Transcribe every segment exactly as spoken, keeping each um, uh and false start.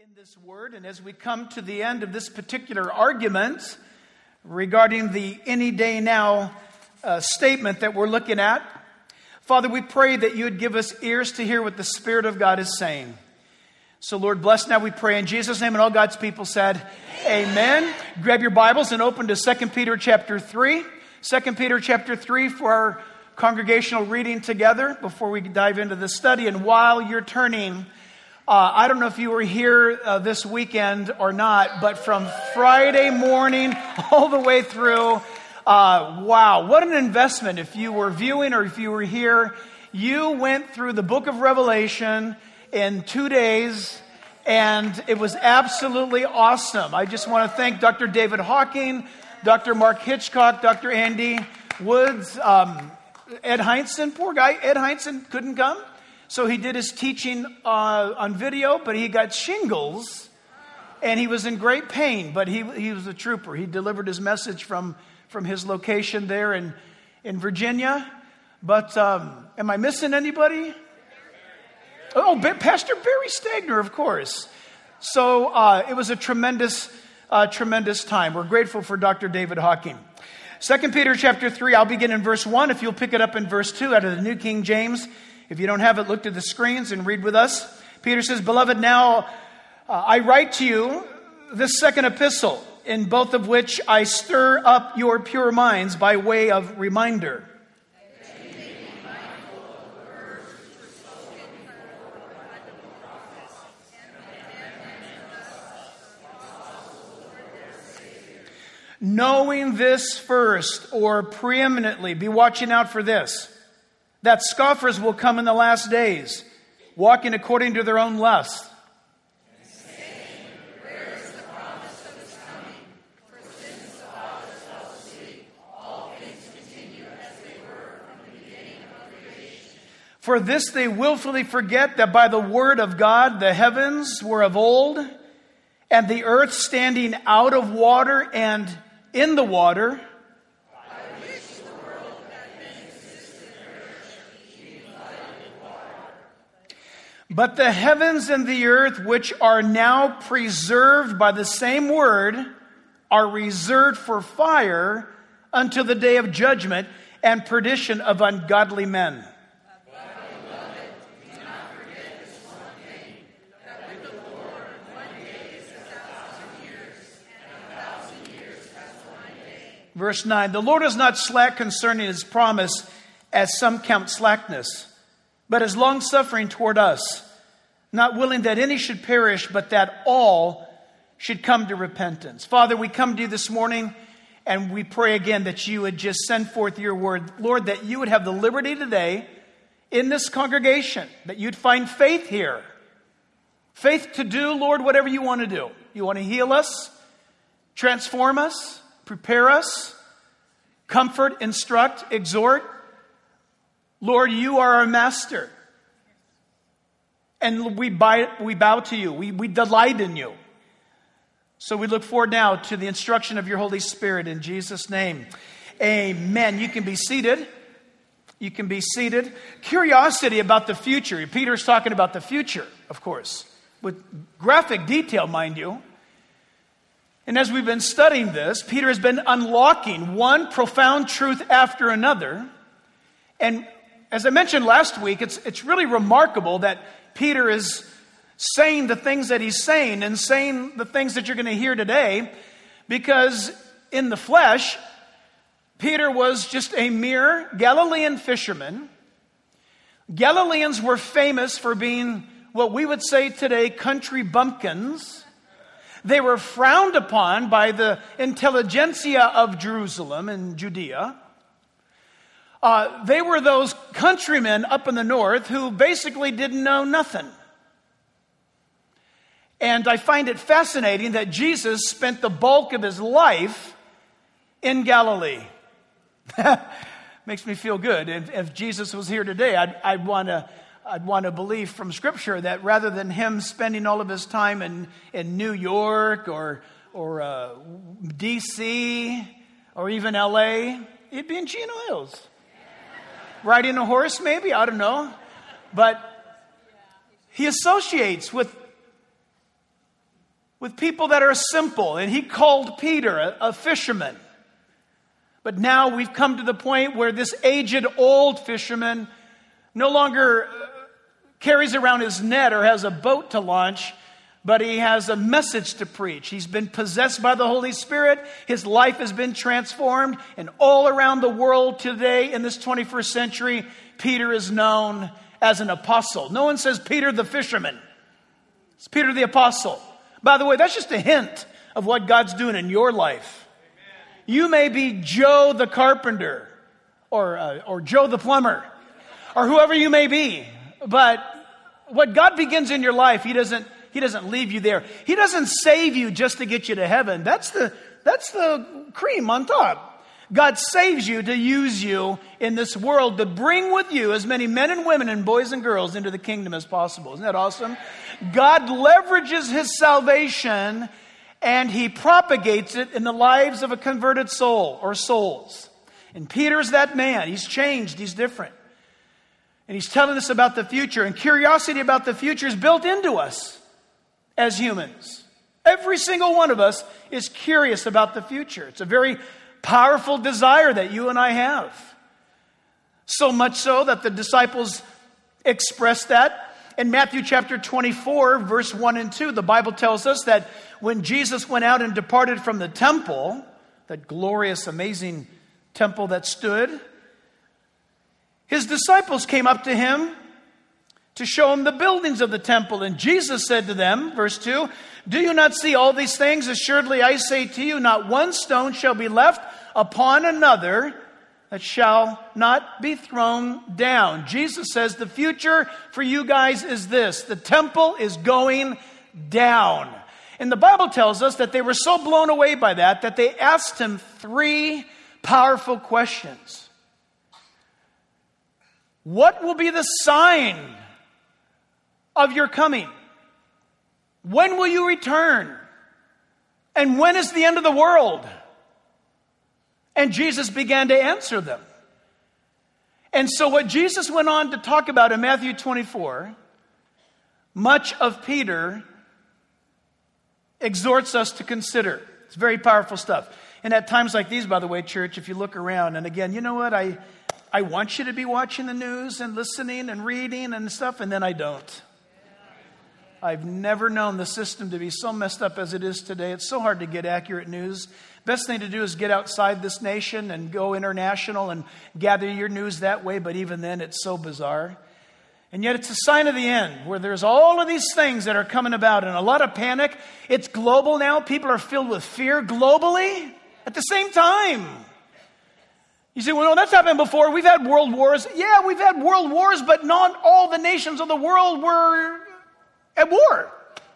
in this word, and as we come to the end of this particular argument regarding the any day now uh, statement that we're looking at, Father, we pray that you would give us ears to hear what the Spirit of God is saying. So, Lord, bless now, we pray in Jesus' name, and all God's people said, Amen. Amen. Grab your Bibles and open to Second Peter chapter three. Second Peter chapter three for our congregational reading together before we dive into the study. And while you're turning, uh, I don't know if you were here uh, this weekend or not, but from Friday morning all the way through, uh, wow, what an investment. If you were viewing or if you were here, you went through the book of Revelation in two days, and it was absolutely awesome. I just want to thank Doctor David Hawking, Doctor Mark Hitchcock, Doctor Andy Woods, um, Ed Heinzen, poor guy. Ed Heinzen couldn't come, so he did his teaching uh, on video, but he got shingles, and he was in great pain, but he he was a trooper. He delivered his message from, from his location there in, in Virginia. But um, am I missing anybody? Oh, Pastor Barry Stagner, of course. So uh, it was a tremendous, uh, tremendous time. We're grateful for Doctor David Hawking. Second Peter chapter three, I'll begin in verse one. If you'll pick it up in verse two out of the New King James. If you don't have it, look to the screens and read with us. Peter says, Beloved, now uh, I write to you this second epistle, in both of which I stir up your pure minds by way of reminder. Knowing this first, or preeminently, be watching out for this, that scoffers will come in the last days, walking according to their own lust. And saying, where is the promise of his coming? For since the fathers fell asleep, all things continue as they were from the beginning of creation. For this they willfully forget that by the word of God the heavens were of old, and the earth standing out of water and in the water, I wish the world had been existed earth, being flooded with water. But the heavens and the earth, which are now preserved by the same word, are reserved for fire until the day of judgment and perdition of ungodly men. Verse nine, the Lord is not slack concerning his promise, as some count slackness, but is long-suffering toward us, not willing that any should perish, but that all should come to repentance. Father, we come to you this morning, and we pray again that you would just send forth your word. Lord, that you would have the liberty today in this congregation, that you'd find faith here. Faith to do, Lord, whatever you want to do. You want to heal us, transform us, prepare us, comfort, instruct, exhort. Lord, you are our master. And we bow, we bow to you. We, we delight in you. So we look forward now to the instruction of your Holy Spirit in Jesus' name. Amen. You can be seated. You can be seated. Curiosity about the future. Peter's talking about the future, of course, with graphic detail, mind you. And as we've been studying this, Peter has been unlocking one profound truth after another. And as I mentioned last week, it's, it's really remarkable that Peter is saying the things that he's saying and saying the things that you're going to hear today, because in the flesh, Peter was just a mere Galilean fisherman. Galileans were famous for being what we would say today country bumpkins. They were frowned upon by the intelligentsia of Jerusalem and Judea. Uh, they were those countrymen up in the north who basically didn't know nothing. And I find it fascinating that Jesus spent the bulk of his life in Galilee. Makes me feel good. If, if Jesus was here today, I'd, I'd want to... I'd want to believe from Scripture that rather than him spending all of his time in, in New York or or uh, D C or even L A, he'd be in Chino Hills. Riding a horse maybe, I don't know. But he associates with with people that are simple. And he called Peter a, a fisherman. But now we've come to the point where this aged old fisherman no longer carries around his net or has a boat to launch, but he has a message to preach. He's been possessed by the Holy Spirit. His life has been transformed. And all around the world today in this twenty-first century, Peter is known as an apostle. No one says Peter the fisherman. It's Peter the apostle. By the way, that's just a hint of what God's doing in your life. Amen. You may be Joe the carpenter or, uh, or Joe the plumber or whoever you may be. But what God begins in your life, He doesn't He doesn't leave you there. He doesn't save you just to get you to heaven. That's the that's the cream on top. God saves you to use you in this world to bring with you as many men and women and boys and girls into the kingdom as possible. Isn't that awesome? God leverages His salvation and He propagates it in the lives of a converted soul or souls. And Peter's that man. He's changed. He's different. And he's telling us about the future. And curiosity about the future is built into us as humans. Every single one of us is curious about the future. It's a very powerful desire that you and I have. So much so that the disciples expressed that. In Matthew chapter twenty-four, verse one and two, the Bible tells us that when Jesus went out and departed from the temple, that glorious, amazing temple that stood, His disciples came up to Him to show Him the buildings of the temple. And Jesus said to them, verse two, "Do you not see all these things? Assuredly I say to you, not one stone shall be left upon another that shall not be thrown down." Jesus says the future for you guys is this: the temple is going down. And the Bible tells us that they were so blown away by that that they asked Him three powerful questions. What will be the sign of your coming? When will you return? And when is the end of the world? And Jesus began to answer them. And so what Jesus went on to talk about in Matthew twenty-four, much of Peter exhorts us to consider. It's very powerful stuff. And at times like these, by the way, church, if you look around, and again, you know what? I, I want you to be watching the news and listening and reading and stuff, and then I don't. I've never known the system to be so messed up as it is today. It's so hard to get accurate news. Best thing to do is get outside this nation and go international and gather your news that way. But even then, it's so bizarre. And yet it's a sign of the end where there's all of these things that are coming about and a lot of panic. It's global now. People are filled with fear globally at the same time. You say, well, no, that's happened before. We've had world wars. Yeah, we've had world wars, but not all the nations of the world were at war.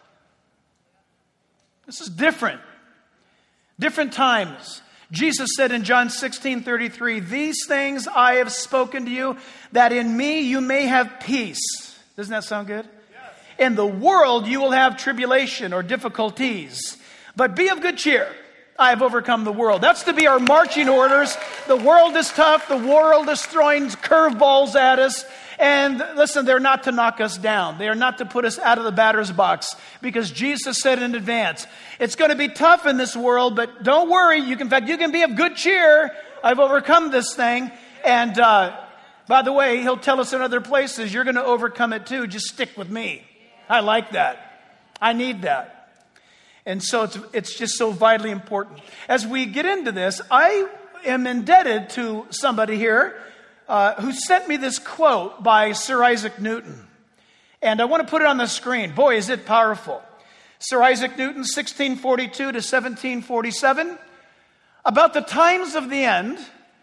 This is different. Different times. Jesus said in John sixteen thirty-three, "These things I have spoken to you, that in me you may have peace." Doesn't that sound good? Yes. "In the world you will have tribulation," or difficulties. "But be of good cheer. I have overcome the world." That's to be our marching orders. The world is tough. The world is throwing curveballs at us. And listen, they're not to knock us down. They are not to put us out of the batter's box. Because Jesus said in advance, it's going to be tough in this world, but don't worry. You can, in fact, you can be of good cheer. I've overcome this thing. And uh, by the way, He'll tell us in other places, you're going to overcome it too. Just stick with me. I like that. I need that. And so it's, it's just so vitally important. As we get into this, I am indebted to somebody here Uh, who sent me this quote by Sir Isaac Newton. And I want to put it on the screen. Boy, is it powerful. Sir Isaac Newton, sixteen forty-two to seventeen forty-seven. "About the times of the end,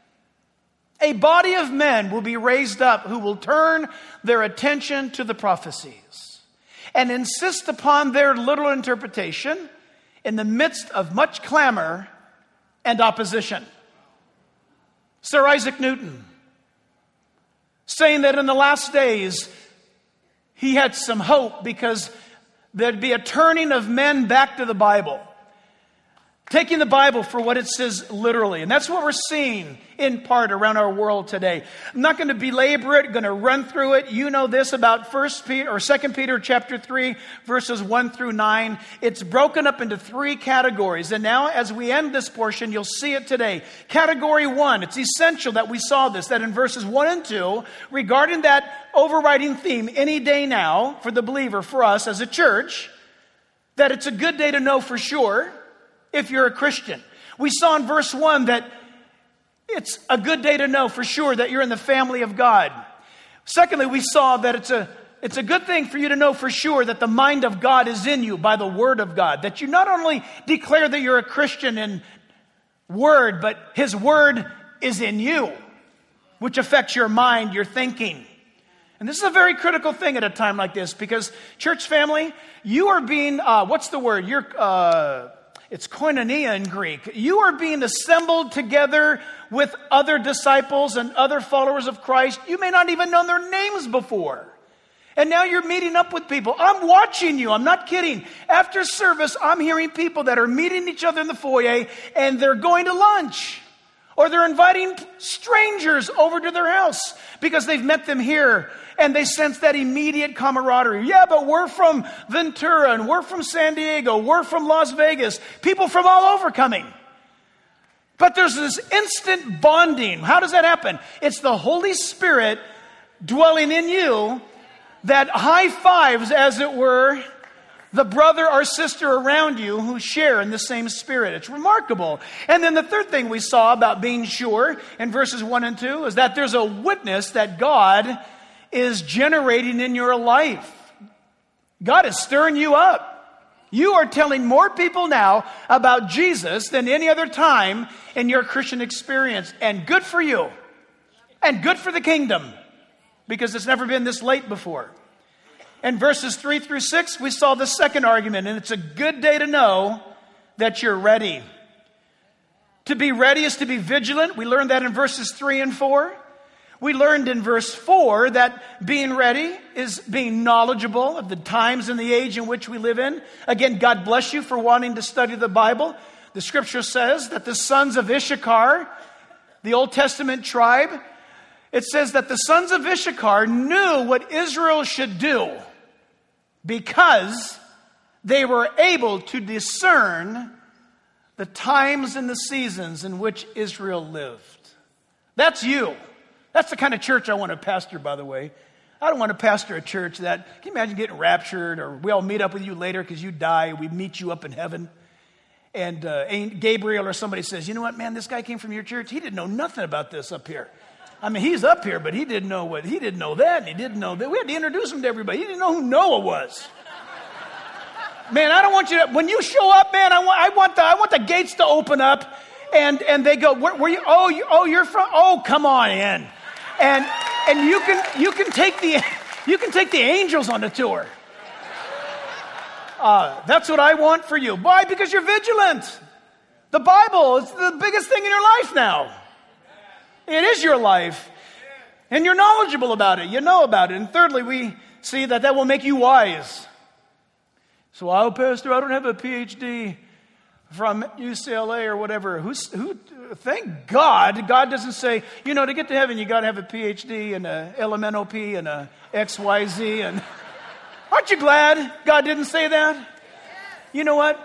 a body of men will be raised up who will turn their attention to the prophecies and insist upon their literal interpretation in the midst of much clamor and opposition." Sir Isaac Newton, saying that in the last days, he had some hope because there'd be a turning of men back to the Bible. Taking the Bible for what it says literally. And that's what we're seeing in part around our world today. I'm not going to belabor it, going to run through it. You know this about First Peter or Second Peter chapter three, verses one through nine. It's broken up into three categories. And now as we end this portion, you'll see it today. Category one, it's essential that we saw this, that in verses one and two, regarding that overriding theme, any day now, for the believer, for us as a church, that it's a good day to know for sure if you're a Christian. We saw in verse one that it's a good day to know for sure that you're in the family of God. Secondly, we saw that it's a it's a good thing for you to know for sure that the mind of God is in you by the Word of God. That you not only declare that you're a Christian in word, but His Word is in you, which affects your mind, your thinking. And this is a very critical thing at a time like this, because church family, you are being, uh, what's the word? You're... Uh, It's koinonia in Greek. You are being assembled together with other disciples and other followers of Christ. You may not even know their names before. And now you're meeting up with people. I'm watching you. I'm not kidding. After service, I'm hearing people that are meeting each other in the foyer and they're going to lunch. Or they're inviting strangers over to their house because they've met them here. And they sense that immediate camaraderie. Yeah, but we're from Ventura and we're from San Diego. We're from Las Vegas. People from all over coming. But there's this instant bonding. How does that happen? It's the Holy Spirit dwelling in you that high fives, as it were, the brother or sister around you who share in the same spirit. It's remarkable. And then the third thing we saw about being sure in verses one and two is that there's a witness that God is generating in your life. God is stirring you up. You are telling more people now about Jesus than any other time in your Christian experience. And good for you. And good for the kingdom. Because it's never been this late before. In verses three through six, we saw the second argument. And it's a good day to know that you're ready. To be ready is to be vigilant. We learned that in verses three and four. We learned in verse four that being ready is being knowledgeable of the times and the age in which we live in. Again, God bless you for wanting to study the Bible. The scripture says that the sons of Issachar, the Old Testament tribe, it says that the sons of Issachar knew what Israel should do because they were able to discern the times and the seasons in which Israel lived. That's you. That's the kind of church I want to pastor, by the way. I don't want to pastor a church that, can you imagine getting raptured, or we all meet up with you later because you die, we meet you up in heaven. And uh, Gabriel or somebody says, you know what, man, this guy came from your church. He didn't know nothing about this up here. I mean, he's up here, but he didn't know what, he didn't know that, and he didn't know that. We had to introduce him to everybody. He didn't know who Noah was. Man, I don't want you to, when you show up, man, I want, I want the, I want the gates to open up, and, and they go, where, where you, oh, you, oh, you're from, oh, come on in. And and you can you can take the you can take the angels on the tour. Uh, that's what I want for you. Why? Because you're vigilant. The Bible is the biggest thing in your life now. It is your life, and you're knowledgeable about it. You know about it. And thirdly, we see that that will make you wise. So, oh, Pastor, I don't have a P H D from U C L A or whatever. Who's who? Thank God, God doesn't say, you know, to get to heaven, you got to have a P H D and a L M N O P and a X Y Z. And aren't you glad God didn't say that? You know what?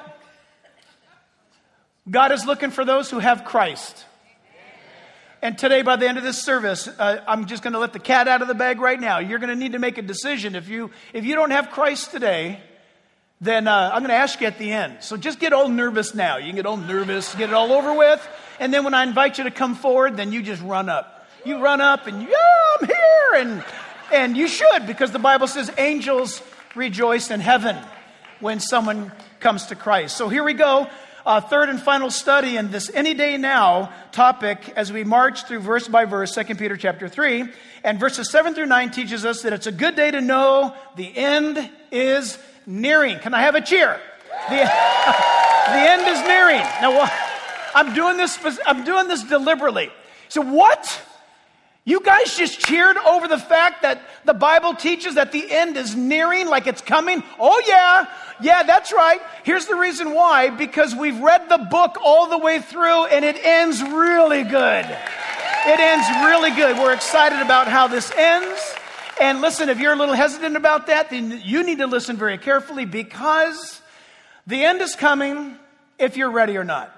God is looking for those who have Christ. And today, by the end of this service, uh, I'm just going to let the cat out of the bag right now. You're going to need to make a decision. If you if you don't have Christ today, then uh, I'm going to ask you at the end. So just get all nervous now. You can get all nervous, get it all over with. And then when I invite you to come forward, then you just run up. You run up and, yeah, I'm here. And, and you should, because the Bible says angels rejoice in heaven when someone comes to Christ. So here we go. Uh, third and final study in this Any Day Now topic as we march through verse by verse, Second Peter chapter three. And verses seven through nine teaches us that it's a good day to know the end is nearing. Can I have a cheer? The, the end is nearing. Now, I'm doing this. I'm doing this deliberately. So, what? You guys just cheered over the fact that the Bible teaches that the end is nearing, like it's coming. Oh yeah, yeah, that's right. Here's the reason why, because we've read the book all the way through and it ends really good. It ends really good. We're excited about how this ends. And listen, if you're a little hesitant about that, then you need to listen very carefully, because the end is coming if you're ready or not.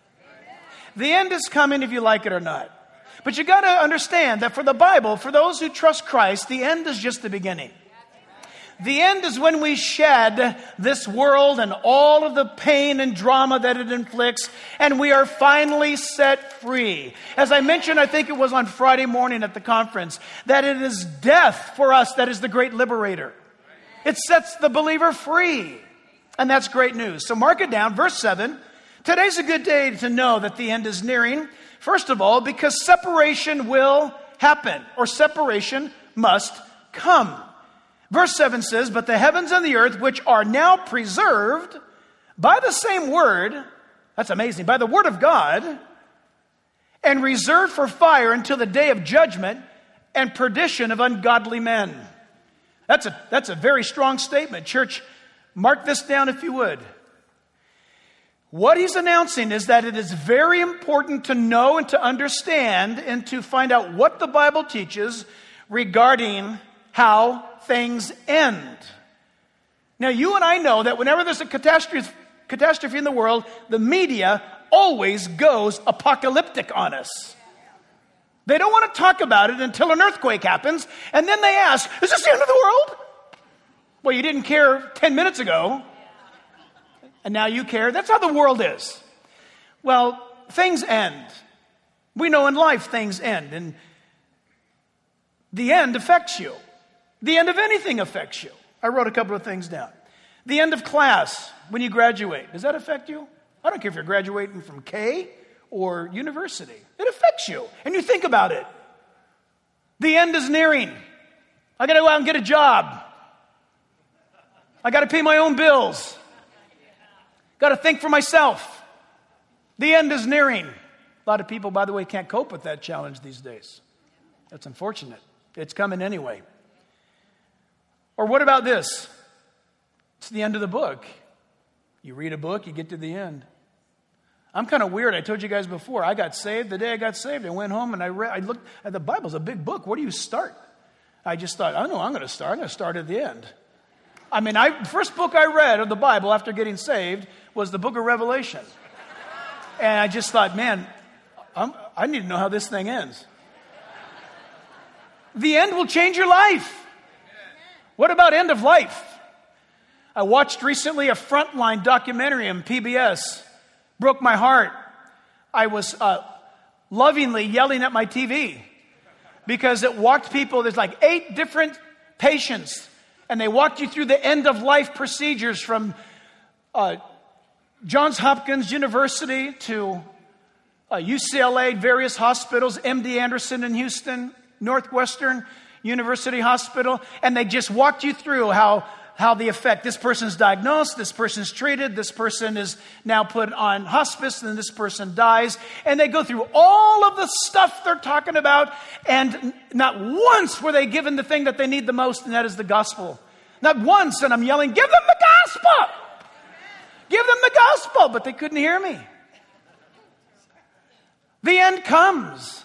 The end is coming if you like it or not. But you got to understand that for the Bible, for those who trust Christ, the end is just the beginning. The end is when we shed this world and all of the pain and drama that it inflicts, and we are finally set free. As I mentioned, I think it was on Friday morning at the conference, that it is death for us that is the great liberator. It sets the believer free. And that's great news. So mark it down, verse seven. Today's a good day to know that the end is nearing. First of all, because separation will happen, or separation must come. Verse seven says, but the heavens and the earth, which are now preserved by the same word, that's amazing, by the word of God, and reserved for fire until the day of judgment and perdition of ungodly men. That's a, that's a very strong statement. Church, mark this down if you would. What he's announcing is that it is very important to know and to understand and to find out what the Bible teaches regarding how things end. Now, you and I know that whenever there's a catastrophe, catastrophe in the world, the media always goes apocalyptic on us. They don't want to talk about it until an earthquake happens, and then they ask, is this the end of the world? Well, you didn't care ten minutes ago. And now you care. That's how the world is. Well, things end. We know in life things end. And the end affects you. The end of anything affects you. I wrote a couple of things down. The end of class, when you graduate, does that affect you? I don't care if you're graduating from K or university. It affects you. And you think about it. The end is nearing. I got to go out and get a job. I got to pay my own bills. Got to think for myself. The end is nearing. A lot of people, by the way, can't cope with that challenge these days. That's unfortunate. It's coming anyway. Or what about this? It's the end of the book. You read a book, you get to the end. I'm kind of weird. I told you guys before. I got saved. The day I got saved, I went home and I read. I looked at the Bible's a big book. Where do you start? I just thought, I know I'm going to start. I'm going to start at the end. I mean, I first book I read of the Bible after getting saved was the book of Revelation. And I just thought, man, I'm, I need to know how this thing ends. The end will change your life. What about end of life? I watched recently a Frontline documentary on P B S. Broke my heart. I was uh, lovingly yelling at my T V because it walked people, there's like eight different patients. And they walked you through the end-of-life procedures from uh, Johns Hopkins University to uh, U C L A, various hospitals, M D Anderson in Houston, Northwestern University Hospital. And they just walked you through how, how the effect, this person's diagnosed, this person's treated, this person is now put on hospice, and this person dies. And they go through all of the stuff they're talking about, and not once were they given the thing that they need the most, and that is the gospel. Not once, and I'm yelling, give them the gospel! Give them the gospel! But they couldn't hear me. The end comes.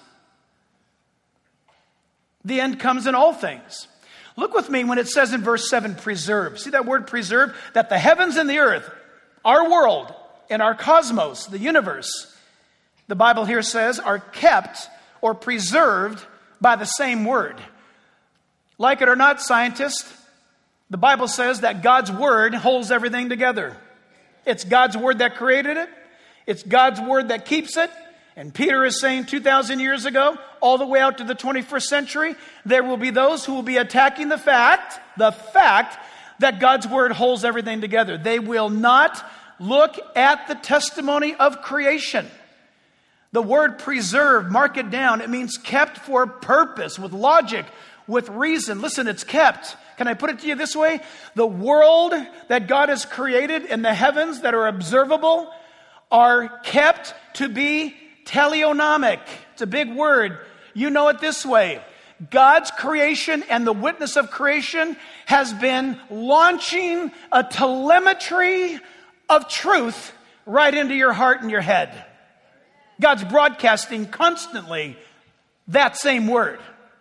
The end comes in all things. Look with me when it says in verse seven, preserve. See that word preserve? That the heavens and the earth, our world and our cosmos, the universe, the Bible here says, are kept or preserved by the same word. Like it or not, scientists, the Bible says that God's word holds everything together. It's God's word that created it. It's God's word that keeps it. And Peter is saying two thousand years ago, all the way out to the twenty-first century, there will be those who will be attacking the fact, the fact that God's word holds everything together. They will not look at the testimony of creation. The word preserve, mark it down. It means kept for purpose, with logic, with reason. Listen, it's kept. Can I put it to you this way? The world that God has created and the heavens that are observable are kept to be teleonomic. It's a big word. You know it this way. God's creation and the witness of creation has been launching a telemetry of truth right into your heart and your head. God's broadcasting constantly that same word.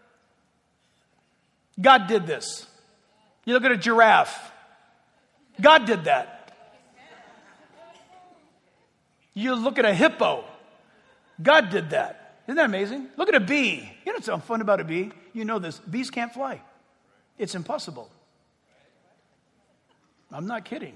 God did this. You look at a giraffe. God did that. You look at a hippo. God did that. Isn't that amazing? Look at a bee. You know what's so fun about a bee? You know this. Bees can't fly. It's impossible. I'm not kidding.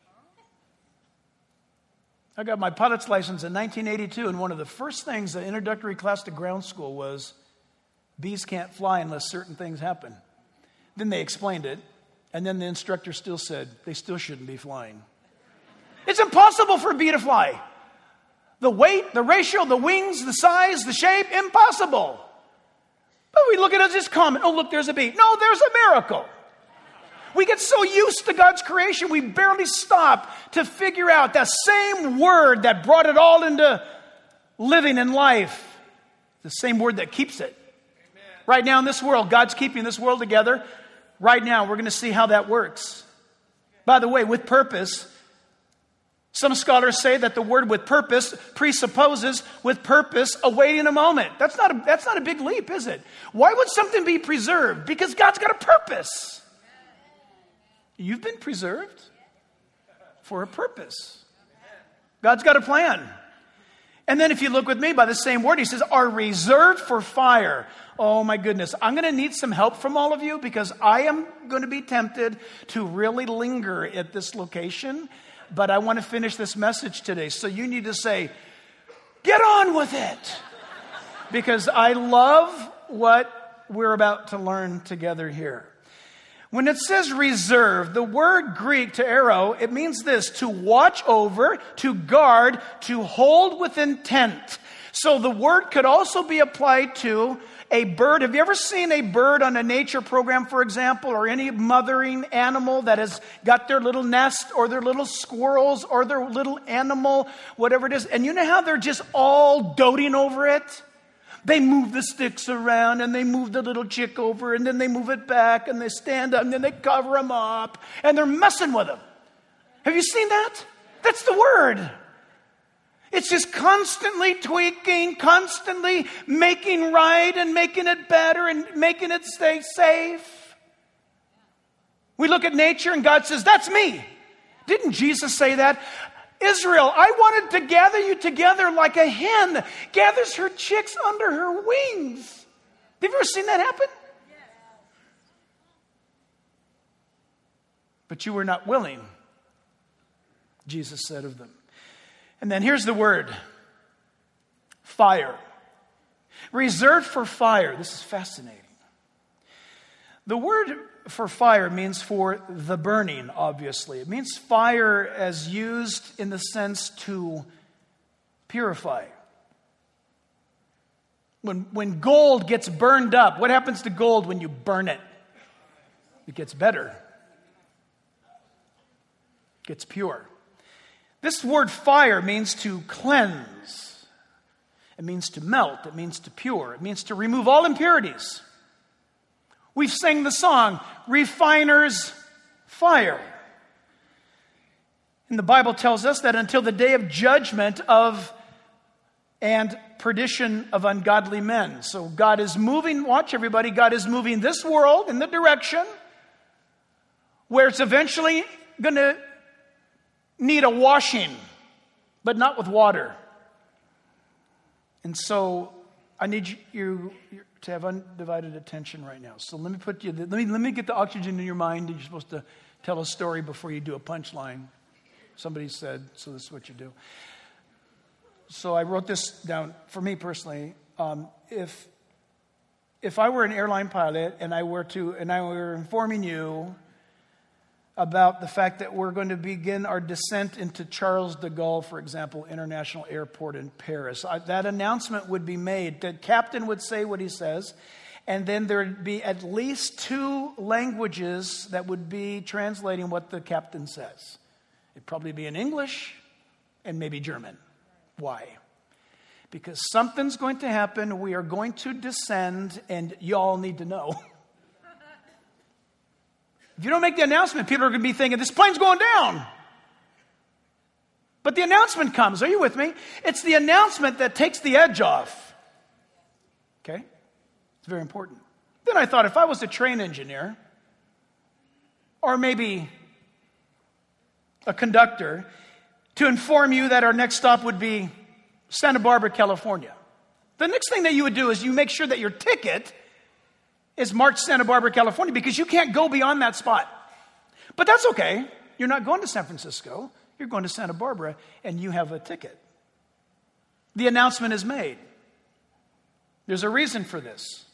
I got my pilot's license in nineteen eighty-two, and one of the first things, the introductory class to ground school, was bees can't fly unless certain things happen. Then they explained it, and then the instructor still said they still shouldn't be flying. It's impossible for a bee to fly. The weight, the ratio, the wings, the size, the shape, impossible. But we look at it as just common. Oh, look, there's a bee. No, there's a miracle. We get so used to God's creation, we barely stop to figure out that same word that brought it all into living in life. The same word that keeps it. Amen. Right now in this world, God's keeping this world together. Right now, we're going to see how that works. By the way, with purpose. Some scholars say that the word with purpose presupposes with purpose awaiting a moment. That's not a, that's not a big leap, is it? Why would something be preserved? Because God's got a purpose. You've been preserved for a purpose. God's got a plan. And then if you look with me by the same word, he says, are reserved for fire. Oh my goodness. I'm going to need some help from all of you because I am going to be tempted to really linger at this location. But I want to finish this message today. So you need to say, get on with it. Because I love what we're about to learn together here. When it says reserve, the word Greek to arrow, it means this, to watch over, to guard, to hold with intent. So the word could also be applied to a bird. Have you ever seen a bird on a nature program, for example, or any mothering animal that has got their little nest or their little squirrels or their little animal, whatever it is? And you know how they're just all doting over it? They move the sticks around and they move the little chick over and then they move it back and they stand up and then they cover them up and they're messing with them. Have you seen that? That's the word. It's just constantly tweaking, constantly making right and making it better and making it stay safe. We look at nature and God says, that's me. Didn't Jesus say that? Israel, I wanted to gather you together like a hen gathers her chicks under her wings. Have you ever seen that happen? But you were not willing, Jesus said of them. And then here's the word, fire. Reserved for fire. This is fascinating. The word for fire means for the burning, obviously. It means fire as used in the sense to purify. When, when gold gets burned up, what happens to gold when you burn it? It gets better. It gets pure. This word fire means to cleanse. It means to melt. It means to pure. It means to remove all impurities. We've sang the song, Refiner's Fire. And the Bible tells us that until the day of judgment of and perdition of ungodly men. So God is moving, watch everybody, God is moving this world in the direction where it's eventually going to need a washing, but not with water. And so I need you to have undivided attention right now. So let me put you, let me let me get the oxygen in your mind. You're supposed to tell a story before you do a punchline. Somebody said, so this is what you do. So I wrote this down for me personally. Um, if if I were an airline pilot and I were to and I were informing you about the fact that we're going to begin our descent into Charles de Gaulle, for example, International Airport in Paris. I, that announcement would be made. The captain would say what he says, and then there would be at least two languages that would be translating what the captain says. It'd probably be in English and maybe German. Why? because something's going to happen. We are going to descend, and y'all need to know. If you don't make the announcement, people are going to be thinking, this plane's going down. But the announcement comes. Are you with me? It's the announcement that takes the edge off. Okay? It's very important. Then I thought, if I was a train engineer, or maybe a conductor, to inform you that our next stop would be Santa Barbara, California. The next thing that you would do is you make sure that your ticket is marked Santa Barbara, California, because you can't go beyond that spot. But that's okay. You're not going to San Francisco. You're going to Santa Barbara, and you have a ticket. The announcement is made. There's a reason for this.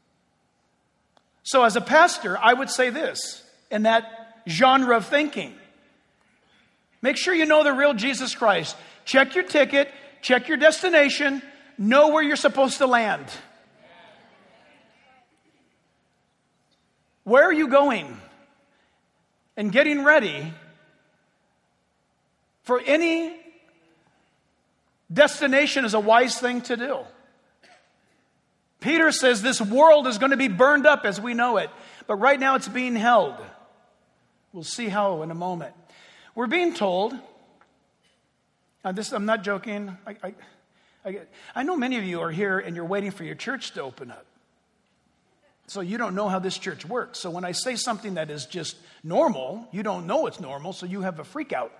So as a pastor, I would say this, in that genre of thinking. Make sure you know the real Jesus Christ. Check your ticket, check your destination, know where you're supposed to land. Where are you going? And getting ready for any destination is a wise thing to do. Peter says this world is going to be burned up as we know it. But right now it's being held. We'll see how in a moment. We're being told, and this, I'm not joking, I, I, I, I know many of you are here and you're waiting for your church to open up. So you don't know how this church works. So when I say something that is just normal, you don't know it's normal, so you have a freak out.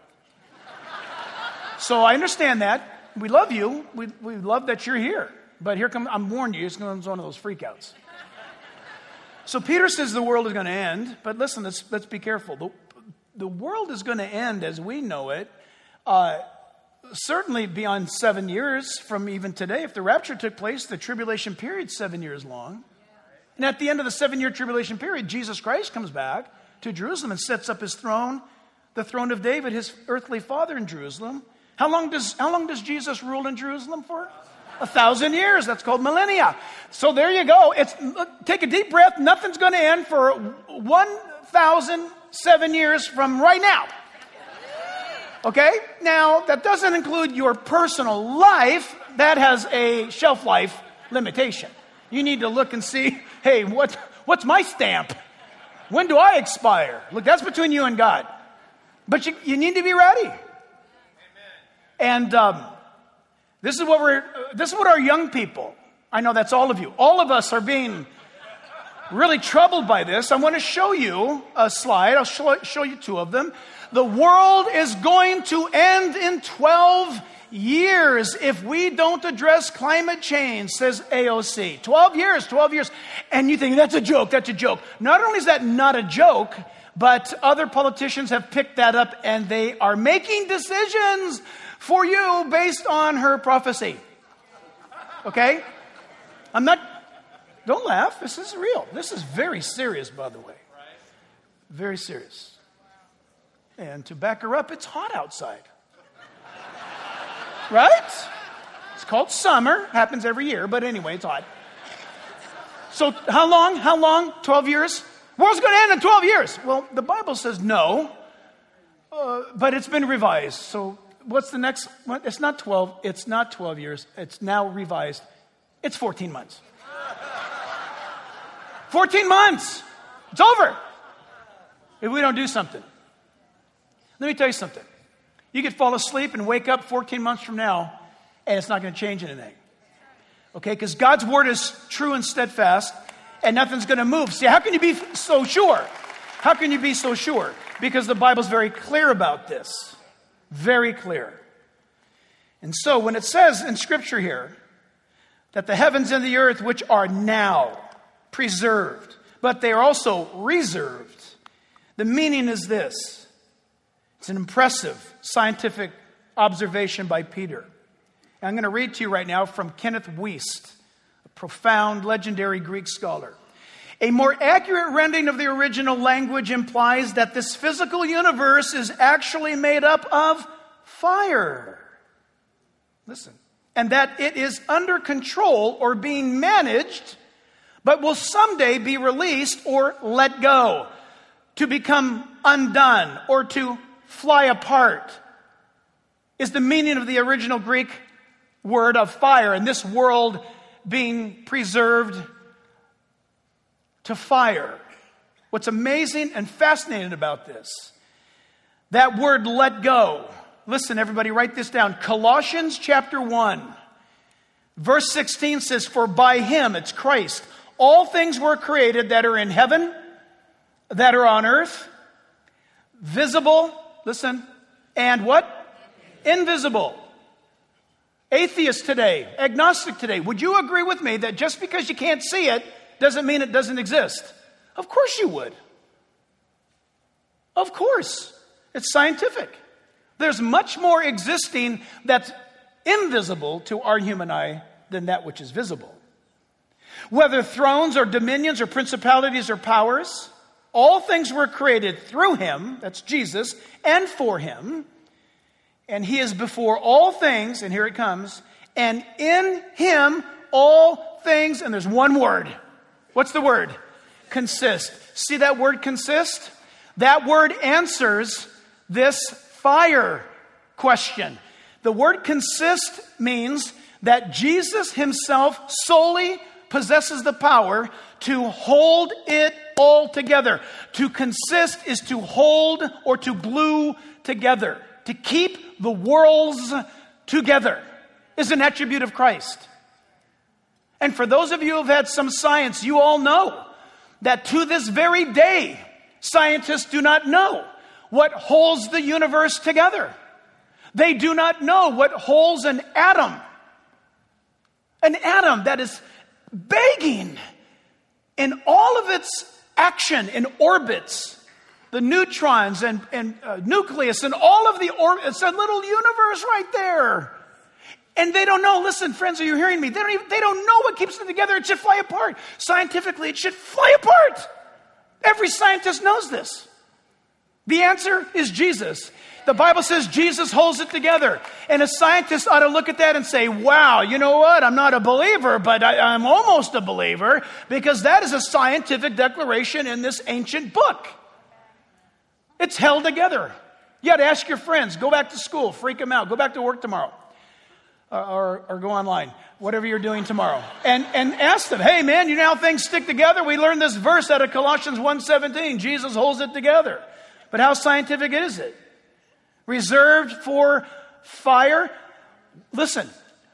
So I understand that. We love you. We, we love that you're here. But here comes, I'm warning you, it's going to be one of those freakouts. So Peter says the world is going to end. But listen, let's, let's be careful. The, the world is going to end as we know it. Uh, certainly beyond seven years from even today. If the rapture took place, the tribulation period is seven years long. And at the end of the seven-year tribulation period, Jesus Christ comes back to Jerusalem and sets up his throne, the throne of David, his earthly father in Jerusalem. How long does, how long does Jesus rule in Jerusalem for? A thousand years. That's called millennia. So there you go. It's look, take a deep breath. Nothing's going to end for one thousand seven years from right now. Okay? Now, that doesn't include your personal life. That has a shelf life limitation. You need to look and see, hey, what, what's my stamp? When do I expire? Look, that's between you and God. But you, you need to be ready. Amen. And um, this is what we're. Uh, this is what our young people. I know that's all of you. All of us are being really troubled by this. I want to show you a slide. I'll show, show you two of them. The world is going to end in twelve years if we don't address climate change, says A O C. twelve years, twelve years. And you think, that's a joke, that's a joke. Not only is that not a joke, but other politicians have picked that up and they are making decisions for you based on her prophecy. Okay? I'm not, don't laugh. This is real. This is very serious, by the way. Very serious. And to back her up, it's hot outside. Right? It's called summer. Happens every year, but anyway, it's hot. So how long? How long? twelve years? World's going to end in twelve years. Well, the Bible says no, uh, but it's been revised. So what's the next one? It's not twelve. It's not twelve years. It's now revised. It's fourteen months. fourteen months. It's over. If we don't do something. Let me tell you something. You could fall asleep and wake up fourteen months from now, and it's not going to change anything. Okay? Because God's word is true and steadfast, and nothing's going to move. See, how can you be so sure? How can you be so sure? Because the Bible's very clear about this. Very clear. And so when it says in Scripture here that the heavens and the earth, which are now preserved, but they are also reserved, the meaning is this. It's an impressive scientific observation by Peter. And I'm going to read to you right now from Kenneth Wuest, a profound, legendary Greek scholar. A more accurate rendering of the original language implies that this physical universe is actually made up of fire. Listen. And that it is under control or being managed, but will someday be released or let go, to become undone or to fly apart, is the meaning of the original Greek word of fire, and this world being preserved to fire. What's amazing and fascinating about this, that word let go. Listen, everybody, write this down. Colossians chapter one, verse sixteen says, for by him, it's Christ, all things were created that are in heaven, that are on earth, visible, listen, and what? Invisible. Atheist today, agnostic today, would you agree with me that just because you can't see it doesn't mean it doesn't exist? Of course you would. Of course. It's scientific. There's much more existing that's invisible to our human eye than that which is visible. Whether thrones or dominions or principalities or powers, all things were created through him, that's Jesus, and for him. And he is before all things, and here it comes, and in him all things, and there's one word. What's the word? Consist. See that word consist? That word answers this fire question. The word consist means that Jesus himself solely possesses the power to hold it all together. To consist is to hold or to glue together. To keep the worlds together is an attribute of Christ. And for those of you who have had some science, you all know that to this very day, scientists do not know what holds the universe together. They do not know what holds an atom. An atom that is begging in all of its action in orbits, the neutrons and, and uh, nucleus and all of the orbits. It's a little universe right there. And they don't know, listen, friends, are you hearing me? They don't even, they don't know what keeps them together. It should fly apart. Scientifically, it should fly apart. Every scientist knows this. The answer is Jesus. The Bible says Jesus holds it together. And a scientist ought to look at that and say, wow, you know what? I'm not a believer, but I, I'm almost a believer, because that is a scientific declaration in this ancient book. It's held together. You got to ask your friends. Go back to school. Freak them out. Go back to work tomorrow. Or, or, or go online. Whatever you're doing tomorrow. And, and ask them, hey man, you know how things stick together? We learned this verse out of Colossians one seventeen. Jesus holds it together. But how scientific is it? Reserved for fire? Listen.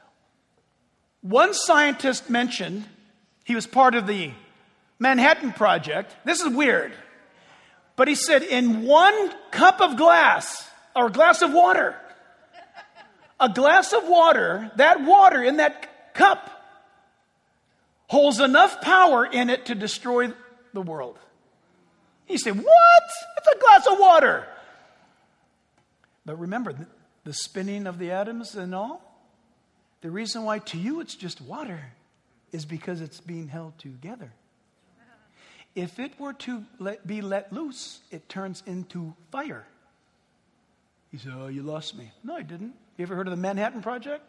One scientist mentioned, he was part of the Manhattan Project. This is weird. But he said, in one cup of glass, or glass of water, a glass of water, that water in that cup holds enough power in it to destroy the world. You say, what? It's a glass of water. But remember, the, the spinning of the atoms and all, the reason why to you it's just water is because it's being held together. If it were to let, be let loose, it turns into fire. You say, oh, you lost me. No, I didn't. You ever heard of the Manhattan Project?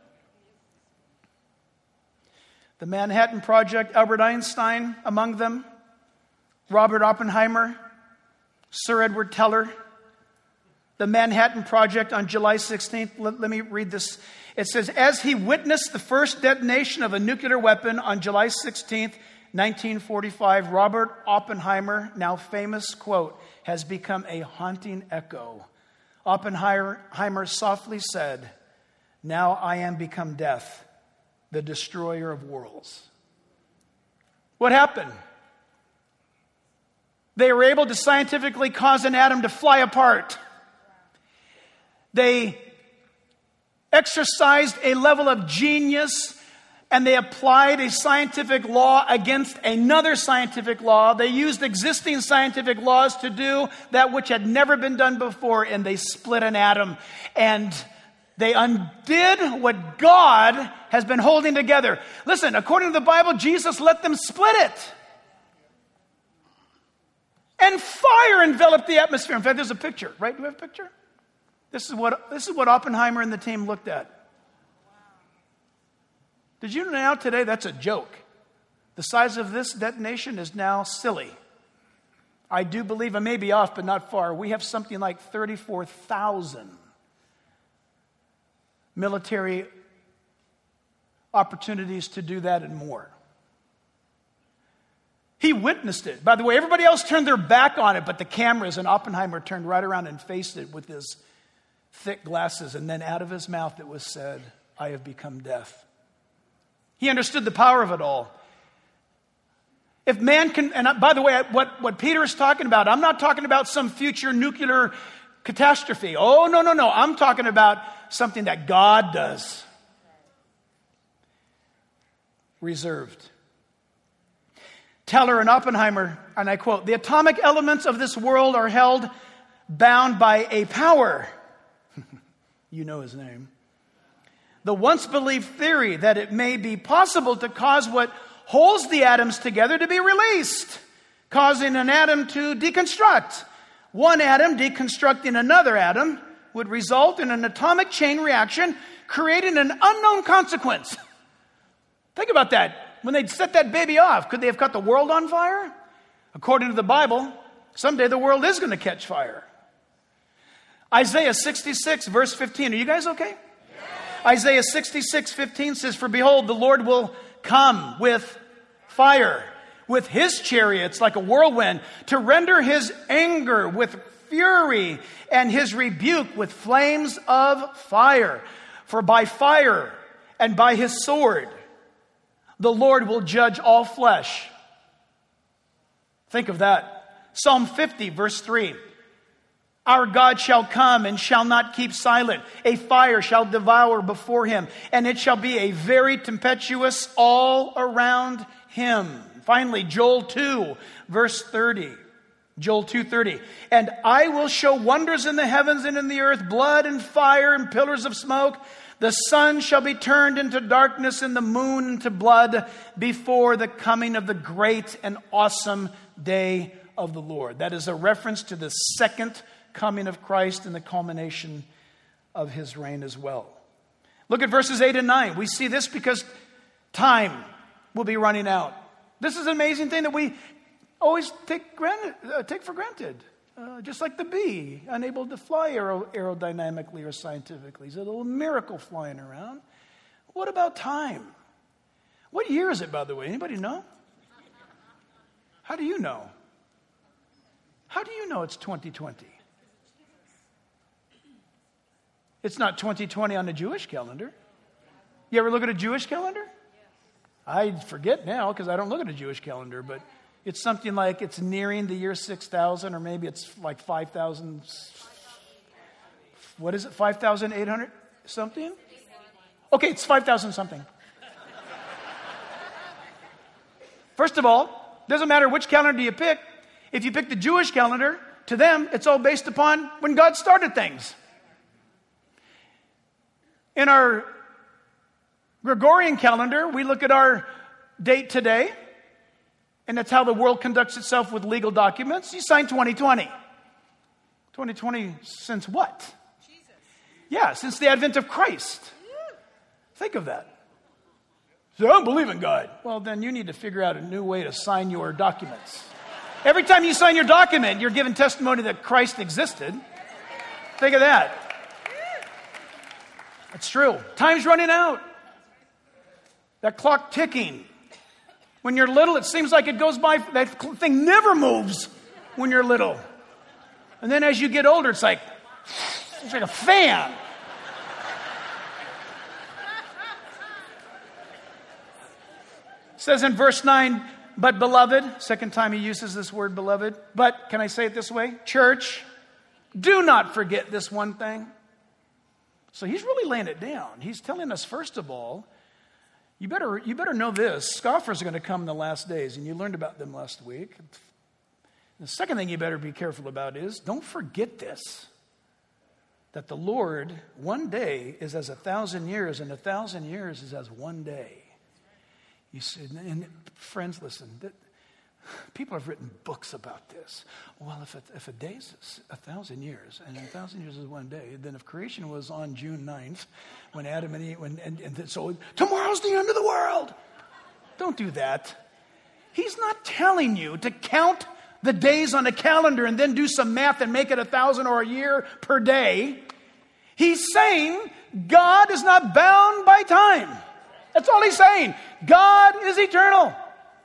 The Manhattan Project, Albert Einstein among them, Robert Oppenheimer, Sir Edward Teller. The Manhattan Project on July sixteenth, let, let me read this. It says, as he witnessed the first detonation of a nuclear weapon on July sixteenth, nineteen forty-five, Robert Oppenheimer, now famous quote, has become a haunting echo. Oppenheimer softly said, now I am become death, the destroyer of worlds. What happened? They were able to scientifically cause an atom to fly apart. They exercised a level of genius, and they applied a scientific law against another scientific law. They used existing scientific laws to do that which had never been done before, and they split an atom. And they undid what God has been holding together. Listen, according to the Bible, Jesus let them split it. And fire enveloped the atmosphere. In fact, there's a picture, right? Do we have a picture? This is what, this is what Oppenheimer and the team looked at. Did you know now today that's a joke? The size of this detonation is now silly. I do believe, I may be off, but not far. We have something like thirty-four thousand military opportunities to do that and more. He witnessed it. By the way, everybody else turned their back on it, but the cameras and Oppenheimer turned right around and faced it with his thick glasses. And then out of his mouth it was said, I have become death. He understood the power of it all. If man can, and by the way, what, what Peter is talking about, I'm not talking about some future nuclear catastrophe. Oh, no, no, no. I'm talking about something that God does. Reserved. Teller and Oppenheimer, and I quote, the atomic elements of this world are held bound by a power. You know his name. The once believed theory that it may be possible to cause what holds the atoms together to be released, causing an atom to deconstruct. One atom deconstructing another atom would result in an atomic chain reaction, creating an unknown consequence. Think about that. When they set that baby off, could they have cut the world on fire? According to the Bible, someday the world is going to catch fire. Isaiah sixty-six, verse fifteen. Are you guys okay? Yeah. Isaiah sixty-six, fifteen says, for behold, the Lord will come with fire, with his chariots like a whirlwind, to render his anger with fury and his rebuke with flames of fire. For by fire and by his sword, the Lord will judge all flesh. Think of that. Psalm fifty, verse three. Our God shall come and shall not keep silent. A fire shall devour before him, and it shall be a very tempestuous all around him. Finally, Joel two, verse thirty. Joel two thirty. And I will show wonders in the heavens and in the earth, blood and fire and pillars of smoke. The sun shall be turned into darkness and the moon into blood before the coming of the great and awesome day of the Lord. That is a reference to the second coming of Christ and the culmination of his reign as well. Look at verses eight and nine. We see this because time will be running out. This is an amazing thing that we always take granted, uh, take for granted. Uh, just like the bee, unable to fly aer- aerodynamically or scientifically. It's a little miracle flying around. What about time? What year is it, by the way? Anybody know? How do you know? How do you know it's twenty twenty? It's not twenty twenty on the Jewish calendar. You ever look at a Jewish calendar? I forget now because I don't look at a Jewish calendar, but it's something like it's nearing the year six thousand, or maybe it's like five thousand. What is it, five thousand eight hundred something? Okay, it's five thousand something. First of all, doesn't matter which calendar you pick. If you pick the Jewish calendar, to them, it's all based upon when God started things. In our Gregorian calendar, we look at our date today, and that's how the world conducts itself with legal documents. You sign twenty twenty. twenty twenty since what? Jesus. Yeah, since the advent of Christ. Think of that. So I don't believe in God. Well, then you need to figure out a new way to sign your documents. Every time you sign your document, you're giving testimony that Christ existed. Think of that. It's true. Time's running out. That clock ticking. When you're little, it seems like it goes by. That thing never moves when you're little. And then as you get older, it's like, it's like a fan. It says in verse nine, but beloved, second time he uses this word beloved. But, can I say it this way? Church, do not forget this one thing. So he's really laying it down. He's telling us, first of all, You better, you better know this. Scoffers are going to come in the last days, and you learned about them last week. The second thing you better be careful about is, don't forget this, that the Lord, one day is as a thousand years, and a thousand years is as one day. You see, and friends, listen, that, people have written books about this. Well, if a, if a day is a thousand years, and a thousand years is one day, then if creation was on June ninth, when Adam and Eve, when, and, and so tomorrow's the end of the world. Don't do that. He's not telling you to count the days on a calendar and then do some math and make it a thousand or a year per day. He's saying God is not bound by time. That's all he's saying. God is eternal.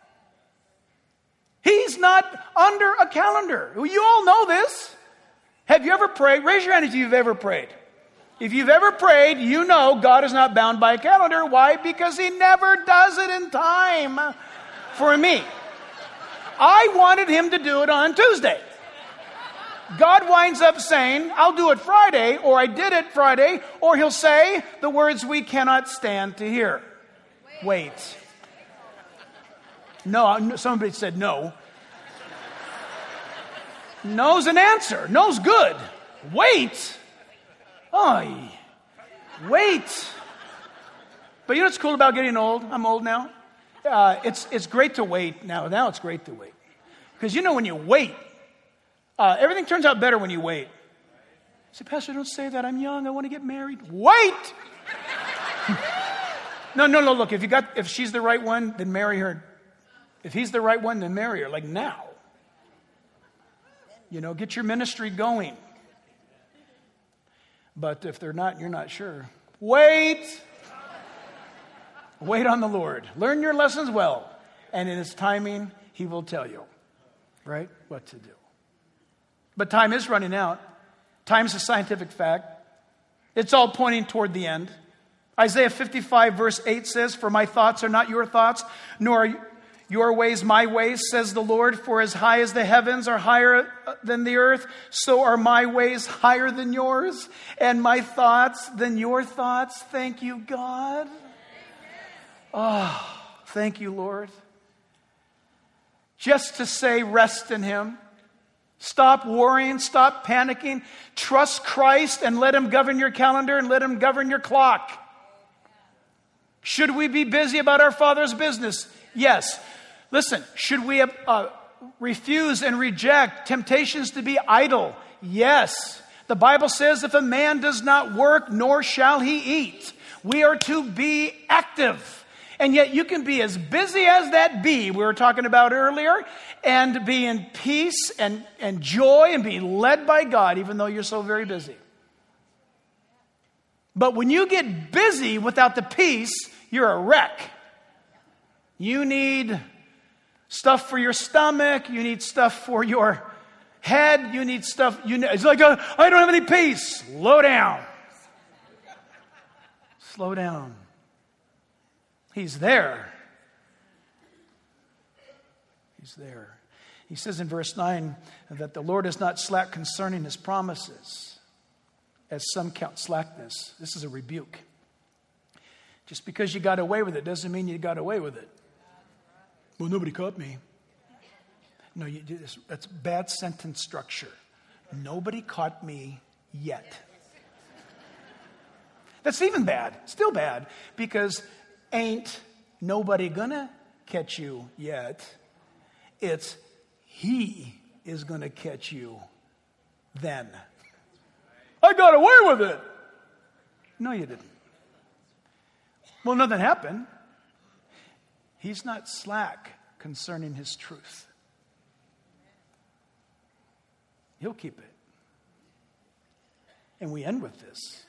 He's not under a calendar. You all know this. Have you ever prayed? Raise your hand if you've ever prayed. If you've ever prayed, you know God is not bound by a calendar. Why? Because he never does it in time for me. I wanted him to do it on Tuesday. God winds up saying, I'll do it Friday, or I did it Friday, or he'll say the words we cannot stand to hear. Wait. No, somebody said no. No's an answer. No's good. Wait. Oh, wait. But you know what's cool about getting old? I'm old now. Uh, it's it's great to wait now. Now it's great to wait. Because you know when you wait, uh, everything turns out better when you wait. I say, Pastor, don't say that. I'm young. I want to get married. Wait. no, no, no. Look, if you got, if she's the right one, then marry her. If he's the right one, then marry her. Like now. You know, get your ministry going. But if they're not, you're not sure. Wait. Wait on the Lord. Learn your lessons well. And in his timing, he will tell you, right, what to do. But time is running out. Time's a scientific fact. It's all pointing toward the end. Isaiah fifty-five verse eight says, for my thoughts are not your thoughts, nor are your ways my ways, says the Lord. For as high as the heavens are higher than the earth, so are my ways higher than yours, and my thoughts than your thoughts. Thank you, God. Oh, thank you, Lord. Just to say, rest in him. Stop worrying, stop panicking. Trust Christ and let him govern your calendar and let him govern your clock. Should we be busy about our Father's business? Yes. Listen, should we uh, refuse and reject temptations to be idle? Yes. The Bible says if a man does not work, nor shall he eat. We are to be active. And yet you can be as busy as that bee we were talking about earlier and be in peace and, and joy and be led by God even though you're so very busy. But when you get busy without the peace, you're a wreck. You need stuff for your stomach. You need stuff for your head. You need stuff. You need, it's like, a, I don't have any peace. Slow down. Slow down. He's there. He's there. He says in verse nine that the Lord is not slack concerning his promises, as some count slackness. This is a rebuke. Just because you got away with it doesn't mean you got away with it. Well, nobody caught me. No, you, that's bad sentence structure. Nobody caught me yet. That's even bad. Still bad. Because ain't nobody gonna catch you yet. It's he is gonna catch you then. I got away with it. No, you didn't. Well, nothing happened. He's not slack concerning his truth. He'll keep it. And we end with this.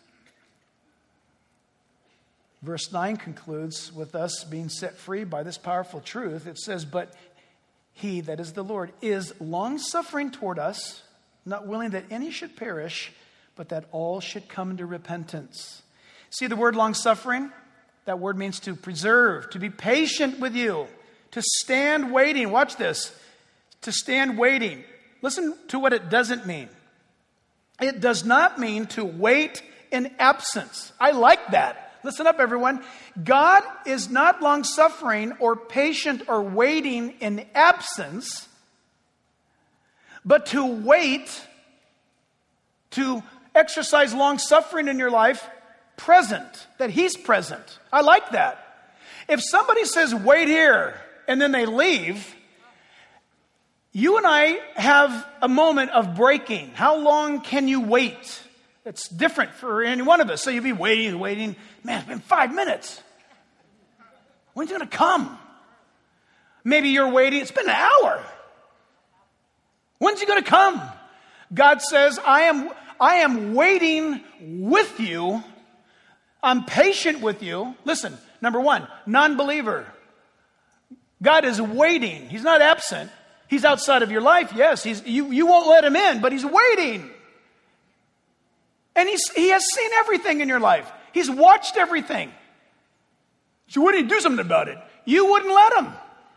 Verse nine concludes with us being set free by this powerful truth. It says, but he, that is the Lord, is long-suffering toward us, not willing that any should perish, but that all should come to repentance. See the word long-suffering? That word means to preserve, to be patient with you, to stand waiting. Watch this. To stand waiting. Listen to what it doesn't mean. It does not mean to wait in absence. I like that. Listen up, everyone. God is not long-suffering or patient or waiting in absence, but to wait, to exercise long-suffering in your life, present, that he's present. I like that. If somebody says, wait here, and then they leave, you and I have a moment of breaking. How long can you wait? It's different for any one of us. So you'll be waiting, waiting. Man, it's been five minutes. When's he going to come? Maybe you're waiting. It's been an hour. When's he going to come? God says, I am, I am waiting with you. I'm patient with you. Listen, Number one, non-believer. God is waiting. He's not absent. He's outside of your life, yes. He's, you, you won't let him in, but he's waiting. And he's, he has seen everything in your life. He's watched everything. So why didn't you do something about it? You wouldn't let him.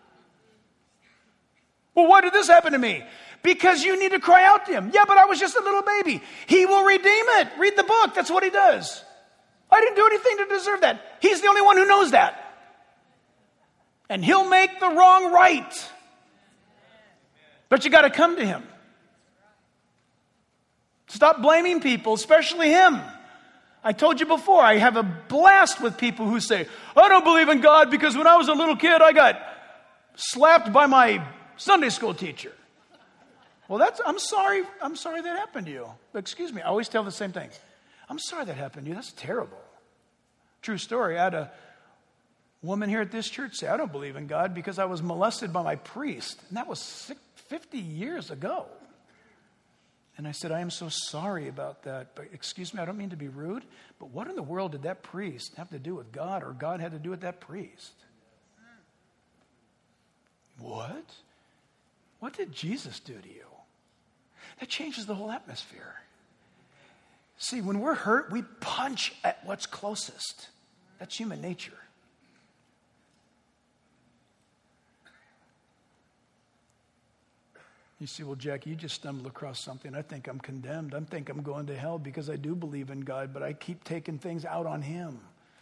Well, why did this happen to me? Because you need to cry out to him. Yeah, but I was just a little baby. He will redeem it. Read the book. That's what he does. I didn't do anything to deserve that. He's the only one who knows that. And he'll make the wrong right. But you got to come to him. Stop blaming people, especially him. I told you before, I have a blast with people who say, I don't believe in God because when I was a little kid, I got slapped by my Sunday school teacher. Well, that's, I'm sorry, I'm sorry that happened to you. Excuse me, I always tell the same thing. I'm sorry that happened to you. That's terrible. True story. I had a woman here at this church say, I don't believe in God because I was molested by my priest. And that was fifty years ago. And I said, I am so sorry about that. But excuse me, I don't mean to be rude, but what in the world did that priest have to do with God, or God had to do with that priest? What? What did Jesus do to you? That changes the whole atmosphere. See, when we're hurt, we punch at what's closest. That's human nature. You see, well, Jackie, you just stumbled across something. I think I'm condemned. I think I'm going to hell because I do believe in God, but I keep taking things out on him.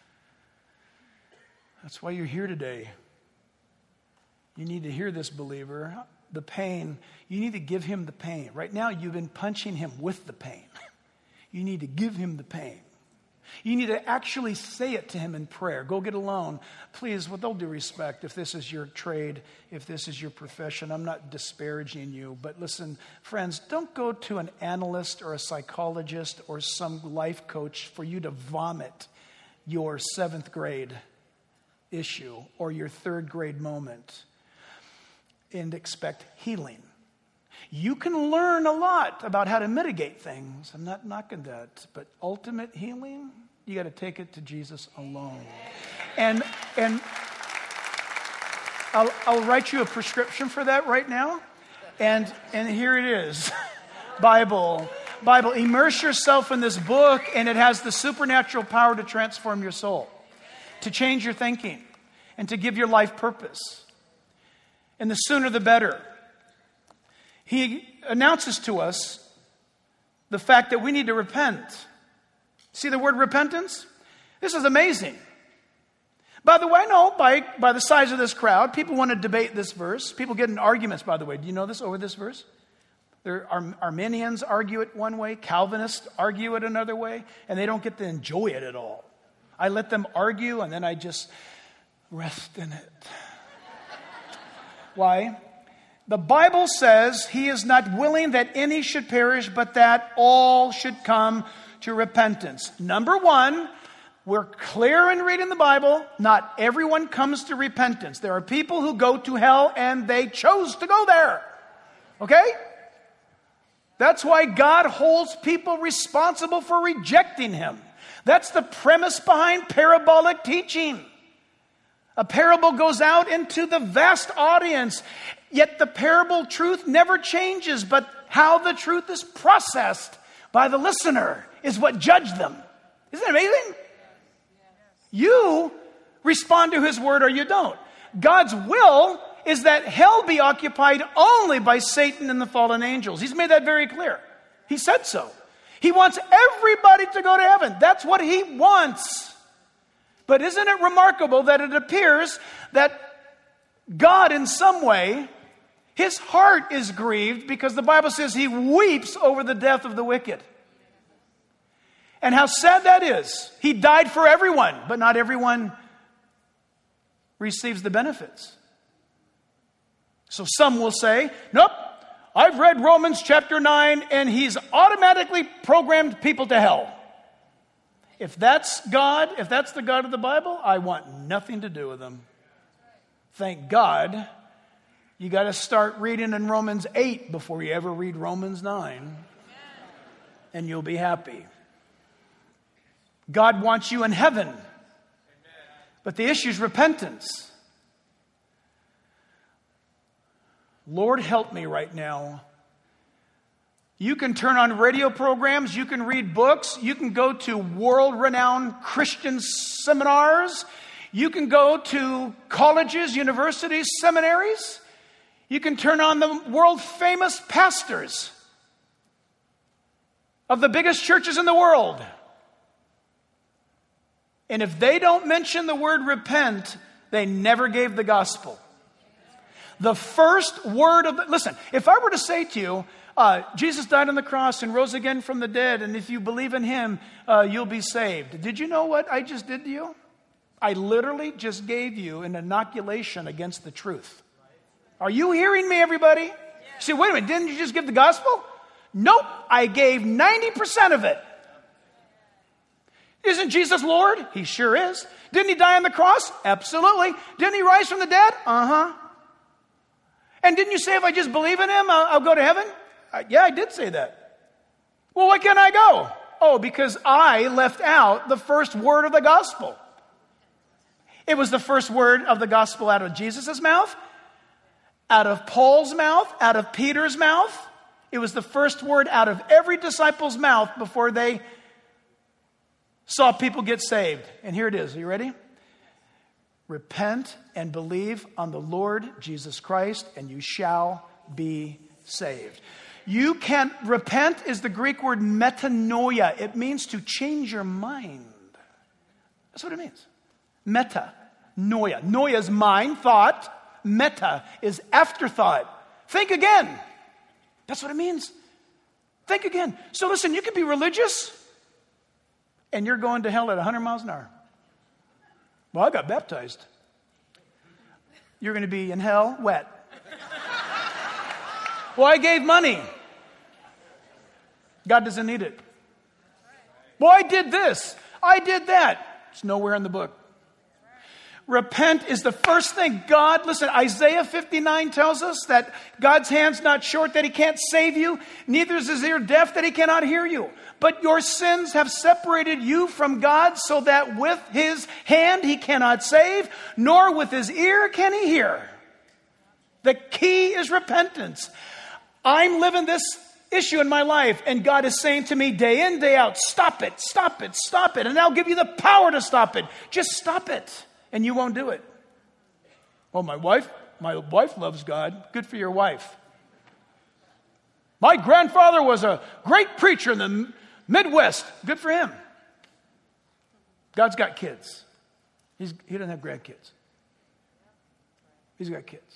That's why you're here today. You need to hear this, believer. The pain, you need to give him the pain. Right now, you've been punching him with the pain. You need to give him the pain. You need to actually say it to him in prayer. Go get alone. Please, with all due respect, if this is your trade, if this is your profession, I'm not disparaging you. But listen, friends, don't go to an analyst or a psychologist or some life coach for you to vomit your seventh grade issue or your third grade moment and expect healing. You can learn a lot about how to mitigate things. I'm not knocking that. But ultimate healing, you got to take it to Jesus alone. And and I'll, I'll write you a prescription for that right now. And and here it is. Bible. Bible. Immerse yourself in this book, and it has the supernatural power to transform your soul, to change your thinking, and to give your life purpose. And the sooner the better. He announces to us the fact that we need to repent. See the word repentance? This is amazing. By the way, I know by, by the size of this crowd, people want to debate this verse. People get in arguments, by the way. Do you know this over this verse? There are Arminians argue it one way, Calvinists argue it another way, and they don't get to enjoy it at all. I let them argue, and then I just rest in it. Why? The Bible says he is not willing that any should perish, but that all should come to repentance. Number one, we're clear in reading the Bible. Not everyone comes to repentance. There are people who go to hell and they chose to go there. Okay? That's why God holds people responsible for rejecting him. That's the premise behind parabolic teaching. A parable goes out into the vast audience. Yet the parable truth never changes, but how the truth is processed by the listener is what judged them. Isn't it amazing? You respond to his word or you don't. God's will is that hell be occupied only by Satan and the fallen angels. He's made that very clear. He said so. He wants everybody to go to heaven. That's what he wants. But isn't it remarkable that it appears that God in some way, his heart is grieved because the Bible says he weeps over the death of the wicked. And how sad that is. He died for everyone, but not everyone receives the benefits. So some will say, nope, I've read Romans chapter nine and he's automatically programmed people to hell. If that's God, if that's the God of the Bible, I want nothing to do with him. Thank God. You got to start reading in Romans eight before you ever read Romans nine. And you'll be happy. God wants you in heaven. But the issue is repentance. Lord, help me right now. You can turn on radio programs, you can read books, you can go to world-renowned Christian seminars, you can go to colleges, universities, seminaries, you can turn on the world-famous pastors of the biggest churches in the world. And if they don't mention the word repent, they never gave the gospel. The first word of the, listen, if I were to say to you, uh, Jesus died on the cross and rose again from the dead, and if you believe in him, uh, you'll be saved. Did you know what I just did to you? I literally just gave you an inoculation against the truth. Are you hearing me, everybody? Yeah. See, wait a minute, didn't you just give the gospel? Nope, I gave ninety percent of it. Isn't Jesus Lord? He sure is. Didn't he die on the cross? Absolutely. Didn't he rise from the dead? Uh-huh. And didn't you say if I just believe in him, I'll, I'll go to heaven? Uh, yeah, I did say that. Well, why can't I go? Oh, because I left out the first word of the gospel. It was the first word of the gospel out of Jesus' mouth, out of Paul's mouth, out of Peter's mouth. It was the first word out of every disciple's mouth before they saw people get saved. And here it is. Are you ready? Repent and believe on the Lord Jesus Christ, and you shall be saved. You can, repent is the Greek word metanoia. It means to change your mind. That's what it means. Meta, noia. Noia is mind, thought. Meta is afterthought. Think again. That's what it means. Think again. So listen, you can be religious and you're going to hell at one hundred miles an hour. Well, I got baptized. You're going to be in hell wet. Well, I gave money. God doesn't need it. Well, I did this. I did that. It's nowhere in the book. Repent is the first thing. God, listen, Isaiah fifty-nine tells us that God's hand's not short that he can't save you. Neither is his ear deaf that he cannot hear you. But your sins have separated you from God so that with his hand he cannot save, nor with his ear can he hear. The key is repentance. I'm living this issue in my life, and God is saying to me day in, day out, stop it, stop it, stop it, and I'll give you the power to stop it. Just stop it. And you won't do it. Well, my wife, my wife loves God. Good for your wife. My grandfather was a great preacher in the Midwest. Good for him. God's got kids. He's, he doesn't have grandkids. He's got kids.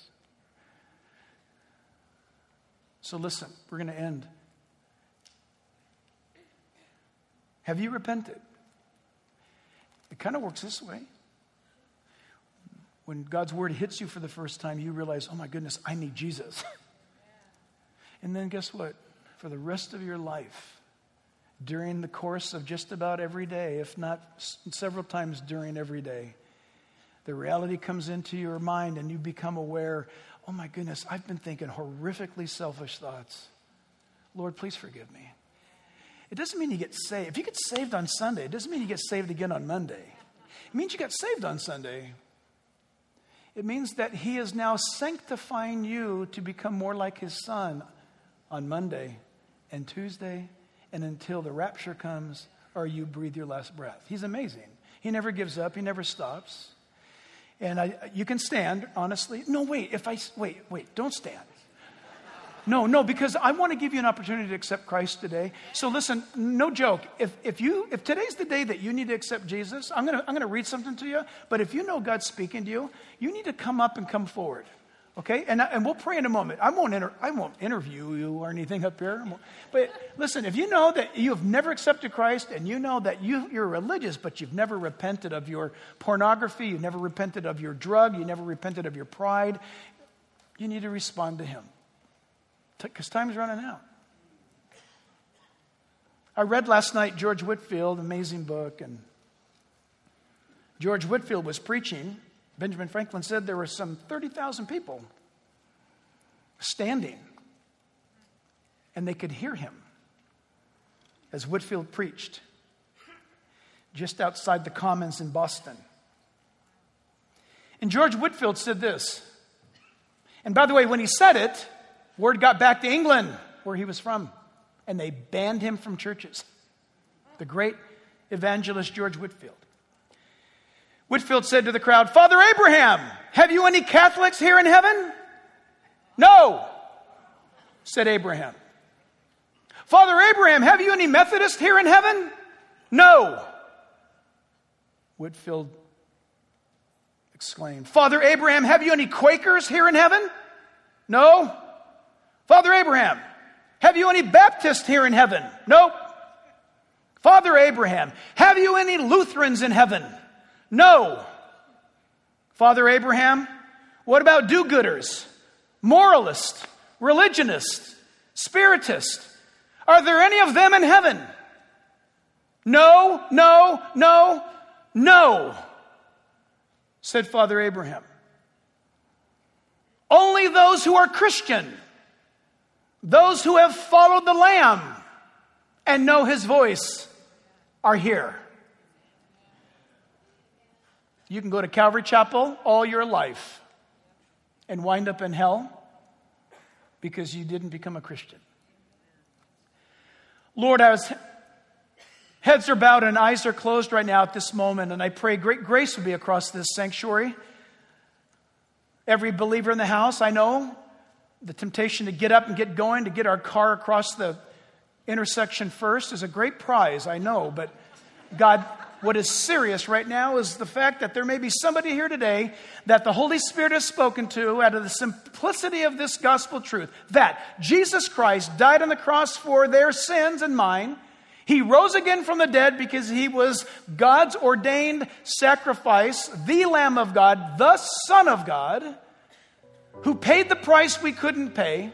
So listen, we're going to end. Have you repented? It kind of works this way. When God's word hits you for the first time, you realize, oh my goodness, I need Jesus. And then guess what? For the rest of your life, during the course of just about every day, if not several times during every day, the reality comes into your mind and you become aware, oh my goodness, I've been thinking horrifically selfish thoughts. Lord, please forgive me. It doesn't mean you get saved. If you get saved on Sunday, it doesn't mean you get saved again on Monday. It means you got saved on Sunday. It means that he is now sanctifying you to become more like his son on Monday and Tuesday and until the rapture comes or you breathe your last breath. He's amazing. He never gives up. He never stops. And I, you can stand, honestly. No, wait. If I wait, wait, don't stand. No, no, because I want to give you an opportunity to accept Christ today. So listen, no joke. If if you if today's the day that you need to accept Jesus, I'm gonna I'm gonna read something to you. But if you know God's speaking to you, you need to come up and come forward, okay? And and we'll pray in a moment. I won't inter, I won't interview you or anything up here. But listen, if you know that you have never accepted Christ and you know that you you're religious, but you've never repented of your pornography, you never repented of your drug, you never repented of your pride, you need to respond to Him. Because time's running out. I read last night George Whitefield, amazing book, and George Whitefield was preaching. Benjamin Franklin said there were some thirty thousand people standing, and they could hear him as Whitefield preached just outside the Commons in Boston. And George Whitefield said this. And by the way, when he said it, word got back to England, where he was from, and they banned him from churches. The great evangelist George Whitefield. Whitefield said to the crowd, "Father Abraham, have you any Catholics here in heaven?" "No," said Abraham. "Father Abraham, have you any Methodists here in heaven?" "No." Whitefield exclaimed, "Father Abraham, have you any Quakers here in heaven?" "No." "Father Abraham, have you any Baptists here in heaven?" "Nope." "Father Abraham, have you any Lutherans in heaven?" "No." "Father Abraham, what about do-gooders, moralists, religionists, spiritists? Are there any of them in heaven?" "No, no, no, no," said Father Abraham. "Only those who are Christian, those who have followed the Lamb and know His voice, are here." You can go to Calvary Chapel all your life and wind up in hell because you didn't become a Christian. Lord, as heads are bowed and eyes are closed right now at this moment, and I pray great grace will be across this sanctuary. Every believer in the house, I know the temptation to get up and get going, to get our car across the intersection first is a great prize, I know, but God, what is serious right now is the fact that there may be somebody here today that the Holy Spirit has spoken to out of the simplicity of this gospel truth, that Jesus Christ died on the cross for their sins and mine. He rose again from the dead because He was God's ordained sacrifice, the Lamb of God, the Son of God, who paid the price we couldn't pay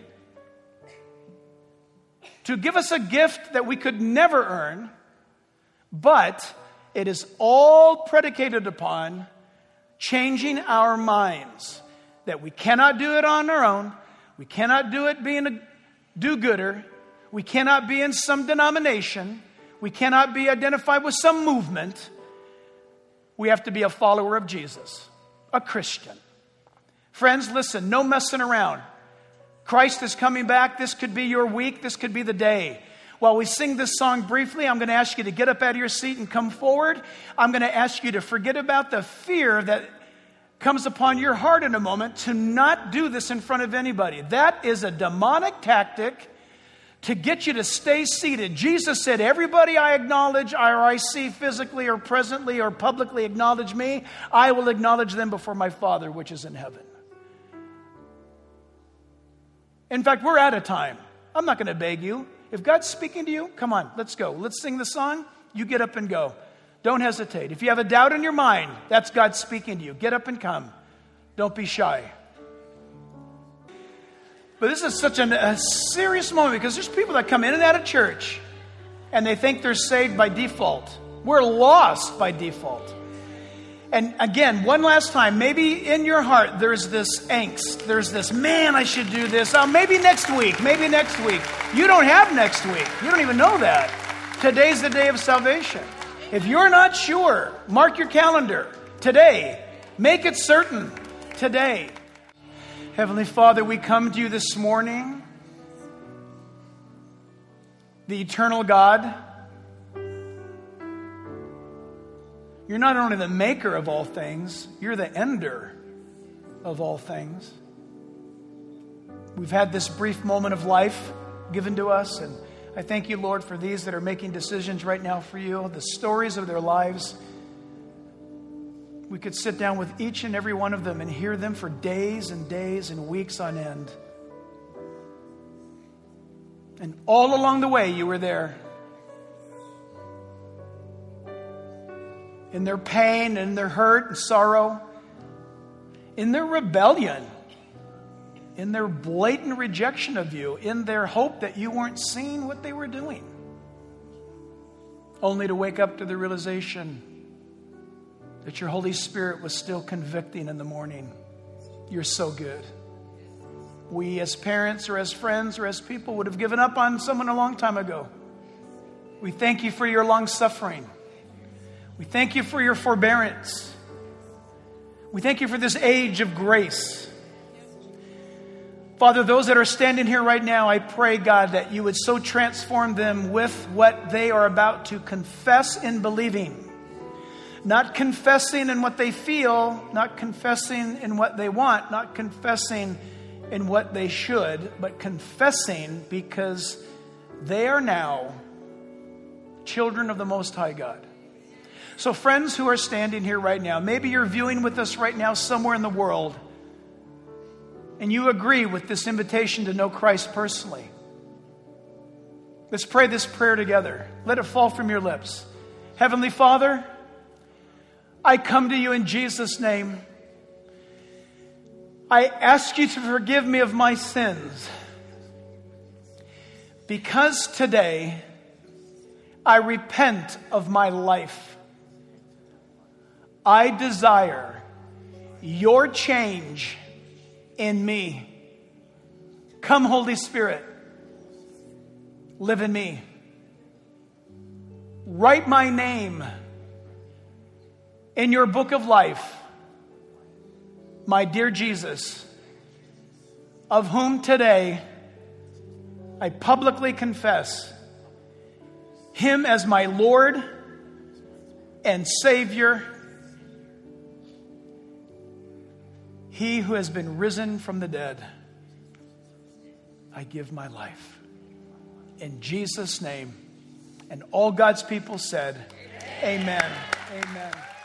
to give us a gift that we could never earn, but it is all predicated upon changing our minds, that we cannot do it on our own. We cannot do it being a do-gooder. We cannot be in some denomination. We cannot be identified with some movement. We have to be a follower of Jesus, a Christian. Friends, listen, no messing around. Christ is coming back. This could be your week. This could be the day. While we sing this song briefly, I'm going to ask you to get up out of your seat and come forward. I'm going to ask you to forget about the fear that comes upon your heart in a moment to not do this in front of anybody. That is a demonic tactic to get you to stay seated. Jesus said, everybody I acknowledge or I see physically or presently or publicly acknowledge me, I will acknowledge them before my Father which is in heaven. In fact, we're out of time. I'm not going to beg you. If God's speaking to you, come on, let's go. Let's sing the song. You get up and go. Don't hesitate. If you have a doubt in your mind, that's God speaking to you. Get up and come. Don't be shy. But this is such an, a serious moment because there's people that come in and out of church and they think they're saved by default. We're lost by default. And again, one last time, maybe in your heart there's this angst. There's this, man, I should do this. Oh, maybe next week. Maybe next week. You don't have next week. You don't even know that. Today's the day of salvation. If you're not sure, mark your calendar. Today. Make it certain. Today. Heavenly Father, we come to you this morning. The eternal God. You're not only the maker of all things, you're the ender of all things. We've had this brief moment of life given to us, and I thank you, Lord, for these that are making decisions right now for you, the stories of their lives. We could sit down with each and every one of them and hear them for days and days and weeks on end. And all along the way, you were there. In their pain, in their hurt and sorrow, in their rebellion, in their blatant rejection of you, in their hope that you weren't seeing what they were doing, only to wake up to the realization that your Holy Spirit was still convicting in the morning. You're so good. We as parents or as friends or as people would have given up on someone a long time ago. We thank you for your long suffering. We thank you for your forbearance. We thank you for this age of grace. Father, those that are standing here right now, I pray, God, that you would so transform them with what they are about to confess in believing. Not confessing in what they feel, not confessing in what they want, not confessing in what they should, but confessing because they are now children of the Most High God. So friends who are standing here right now, maybe you're viewing with us right now somewhere in the world, and you agree with this invitation to know Christ personally. Let's pray this prayer together. Let it fall from your lips. Heavenly Father, I come to you in Jesus' name. I ask you to forgive me of my sins. Because today, I repent of my life. I desire your change in me. Come, Holy Spirit, live in me. Write my name in your book of life, my dear Jesus, of whom today I publicly confess him as my Lord and Savior. He who has been risen from the dead, I give my life. In Jesus' name. And all God's people said, amen. Amen. Amen.